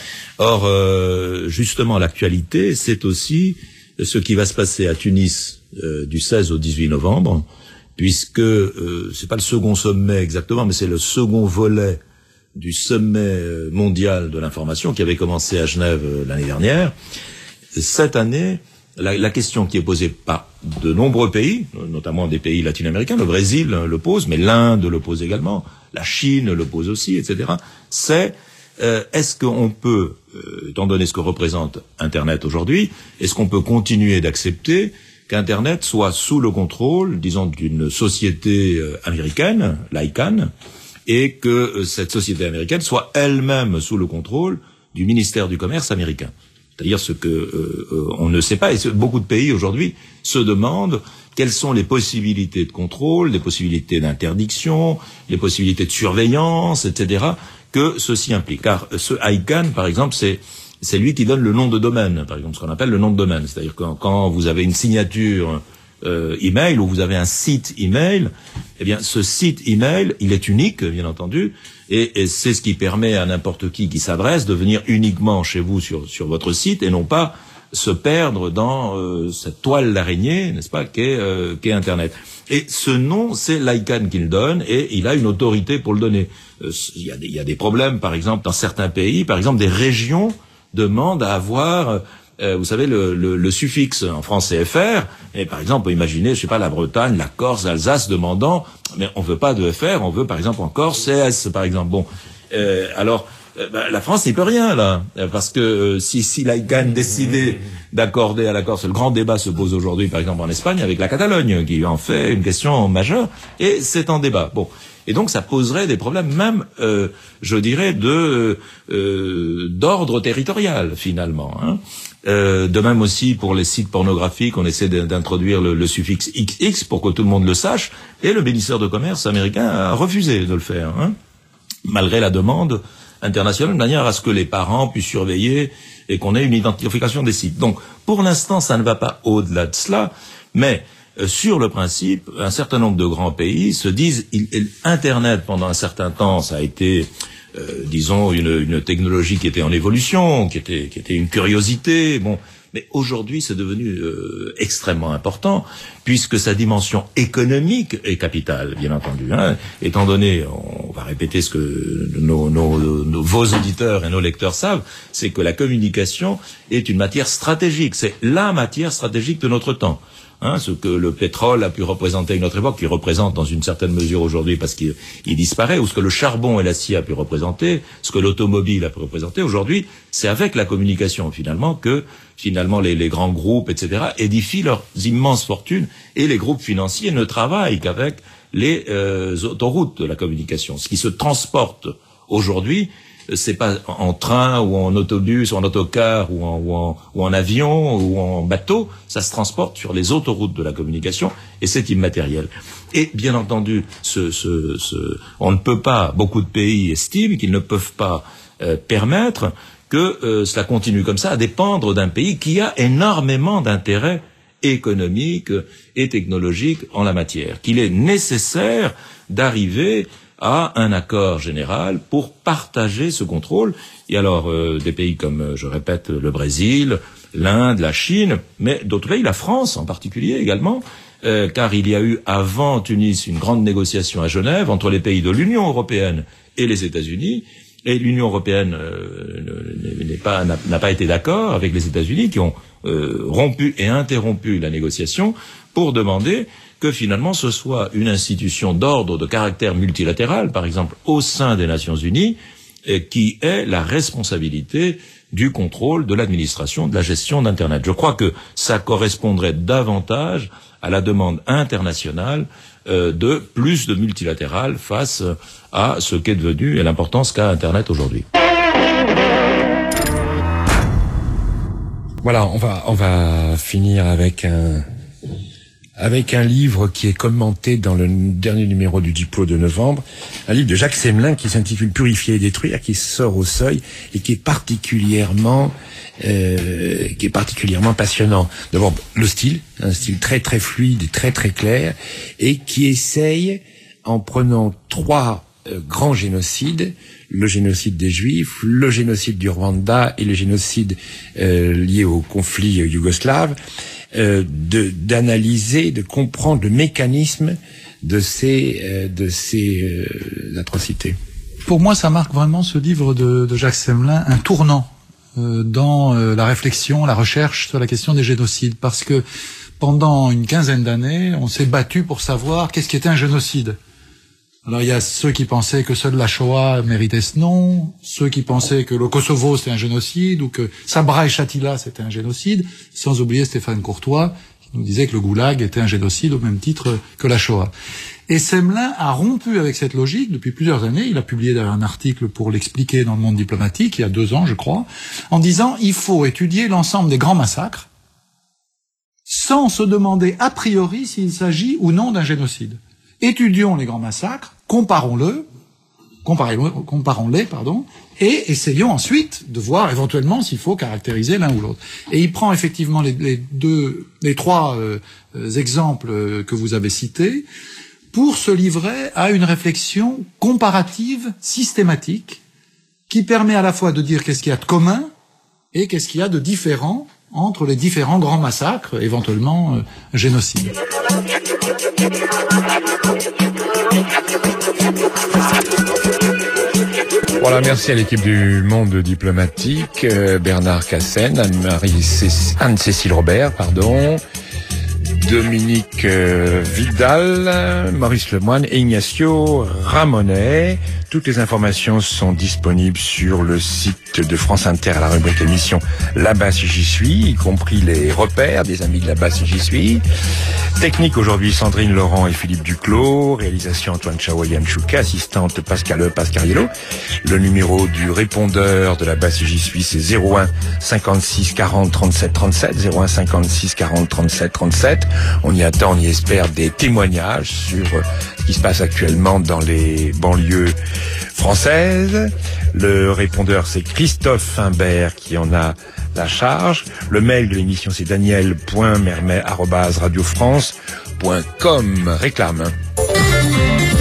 Or justement l'actualité c'est aussi ce qui va se passer à Tunis du 16 au 18 novembre. Puisque c'est pas le second sommet exactement, mais c'est le second volet du sommet mondial de l'information qui avait commencé à Genève l'année dernière. Cette année, la question qui est posée par de nombreux pays, notamment des pays latino-américains, le Brésil le pose, mais l'Inde le pose également, la Chine le pose aussi, etc., c'est est-ce qu'on peut, étant donné ce que représente Internet aujourd'hui, est-ce qu'on peut continuer d'accepter qu'Internet soit sous le contrôle, disons, d'une société américaine, l'ICANN, et que cette société américaine soit elle-même sous le contrôle du ministère du Commerce américain. C'est-à-dire ce que on ne sait pas, et beaucoup de pays aujourd'hui se demandent quelles sont les possibilités de contrôle, les possibilités d'interdiction, les possibilités de surveillance, etc., que ceci implique. Car ce ICANN, par exemple, c'est lui qui donne le nom de domaine, par exemple, ce qu'on appelle le nom de domaine. C'est-à-dire que quand vous avez une signature email ou vous avez un site email, eh bien, ce site email, il est unique, bien entendu, et c'est ce qui permet à n'importe qui s'adresse de venir uniquement chez vous sur votre site et non pas se perdre dans cette toile d'araignée, n'est-ce pas, qu'est Internet. Et ce nom, c'est l'ICANN qui le donne et il a une autorité pour le donner. Il y a des problèmes, par exemple, dans certains pays, par exemple, des régions demande à avoir, vous savez, le suffixe. En France, c'est FR. Et par exemple, imaginez, je sais pas, la Bretagne, la Corse, l'Alsace demandant, mais on veut pas de FR, on veut par exemple en Corse CS, par exemple. Bon, alors la France n'y peut rien là, parce que si l'ICANN décidait d'accorder à la Corse, le grand débat se pose aujourd'hui, par exemple en Espagne, avec la Catalogne, qui en fait une question majeure, et c'est en débat. Bon. Et donc ça poserait des problèmes même, je dirais, d'ordre territorial finalement. De même aussi pour les sites pornographiques, on essaie d'introduire le suffixe XX pour que tout le monde le sache, et le ministère de Commerce américain a refusé de le faire, malgré la demande internationale, de manière à ce que les parents puissent surveiller et qu'on ait une identification des sites. Donc pour l'instant, ça ne va pas au-delà de cela, mais sur le principe, un certain nombre de grands pays se disent Internet pendant un certain temps, ça a été, disons, une technologie qui était en évolution, qui était une curiosité. Bon, mais aujourd'hui, c'est devenu extrêmement important puisque sa dimension économique est capitale, bien entendu. Étant donné, on va répéter ce que vos auditeurs et nos lecteurs savent, c'est que la communication est une matière stratégique. C'est la matière stratégique de notre temps. Ce que le pétrole a pu représenter à une autre époque, qui représente dans une certaine mesure aujourd'hui parce qu'il disparaît, ou ce que le charbon et l'acier a pu représenter, ce que l'automobile a pu représenter, aujourd'hui, c'est avec la communication finalement que les grands groupes, etc., édifient leurs immenses fortunes, et les groupes financiers ne travaillent qu'avec les autoroutes de la communication. Ce qui se transporte aujourd'hui, c'est pas en train ou en autobus ou en autocar ou en avion ou en bateau, ça se transporte sur les autoroutes de la communication et c'est immatériel. Et bien entendu, on ne peut pas, beaucoup de pays estiment qu'ils ne peuvent pas permettre que cela continue comme ça à dépendre d'un pays qui a énormément d'intérêts économiques et technologiques en la matière, qu'il est nécessaire d'arriver à un accord général pour partager ce contrôle. Et alors, des pays comme, je répète, le Brésil, l'Inde, la Chine, mais d'autres pays, la France en particulier également, car il y a eu avant Tunis une grande négociation à Genève entre les pays de l'Union européenne et les États-Unis, et l'Union européenne n'a pas été d'accord avec les États-Unis qui ont rompu et interrompu la négociation pour demander que finalement ce soit une institution d'ordre de caractère multilatéral, par exemple au sein des Nations Unies, qui ait la responsabilité du contrôle de l'administration, de la gestion d'Internet. Je crois que ça correspondrait davantage à la demande internationale de plus de multilatéral face à ce qu'est devenu et l'importance qu'a Internet aujourd'hui. Voilà, on va finir avec un livre qui est commenté dans le dernier numéro du Diplo de novembre, un livre de Jacques Semelin qui s'intitule Purifier et détruire, qui sort au Seuil et qui est particulièrement passionnant. D'abord, le style, un style très très fluide et très très clair, et qui essaye, en prenant 3 grands génocides, le génocide des Juifs, le génocide du Rwanda et le génocide lié au conflit yougoslave, d'analyser, de comprendre le mécanisme de ces atrocités. Pour moi, ça marque vraiment, ce livre de Jacques Semelin, un tournant dans la réflexion, la recherche sur la question des génocides, parce que pendant une quinzaine d'années, on s'est battu pour savoir qu'est-ce qu'était un génocide. Alors il y a ceux qui pensaient que seule la Shoah méritait ce nom, ceux qui pensaient que le Kosovo c'était un génocide, ou que Sabra et Shatila c'était un génocide, sans oublier Stéphane Courtois qui nous disait que le Goulag était un génocide au même titre que la Shoah. Et Semelin a rompu avec cette logique depuis plusieurs années. Il a publié d'ailleurs un article pour l'expliquer dans le Monde diplomatique il y a 2 ans, je crois, en disant il faut étudier l'ensemble des grands massacres sans se demander a priori s'il s'agit ou non d'un génocide. Étudions les grands massacres, comparons-les, et essayons ensuite de voir éventuellement s'il faut caractériser l'un ou l'autre. Et il prend effectivement les 3 exemples que vous avez cités pour se livrer à une réflexion comparative, systématique, qui permet à la fois de dire qu'est-ce qu'il y a de commun et qu'est-ce qu'il y a de différent entre les différents grands massacres, éventuellement génocides. Voilà, merci à l'équipe du Monde diplomatique, Bernard Cassen, Anne-Cécile Robert, Dominique Vidal, Maurice Lemoine et Ignacio Ramonet. Toutes les informations sont disponibles sur le site de France Inter à la rubrique émission Là-bas si j'y suis, y compris les repères des amis de Là-bas si j'y suis. Technique aujourd'hui, Sandrine Laurent et Philippe Duclos. Réalisation Antoine Chawayan-Chouka, assistante Pascal Pascariello. Le numéro du répondeur de Là-bas si j'y suis, c'est 01 56 40 37 37, 01 56 40 37 37. On y attend, on y espère des témoignages sur ce qui se passe actuellement dans les banlieues françaises. Le répondeur, c'est Christophe Imbert qui en a la charge. Le mail de l'émission, c'est daniel.mermet@radiofrance.com. Réclame.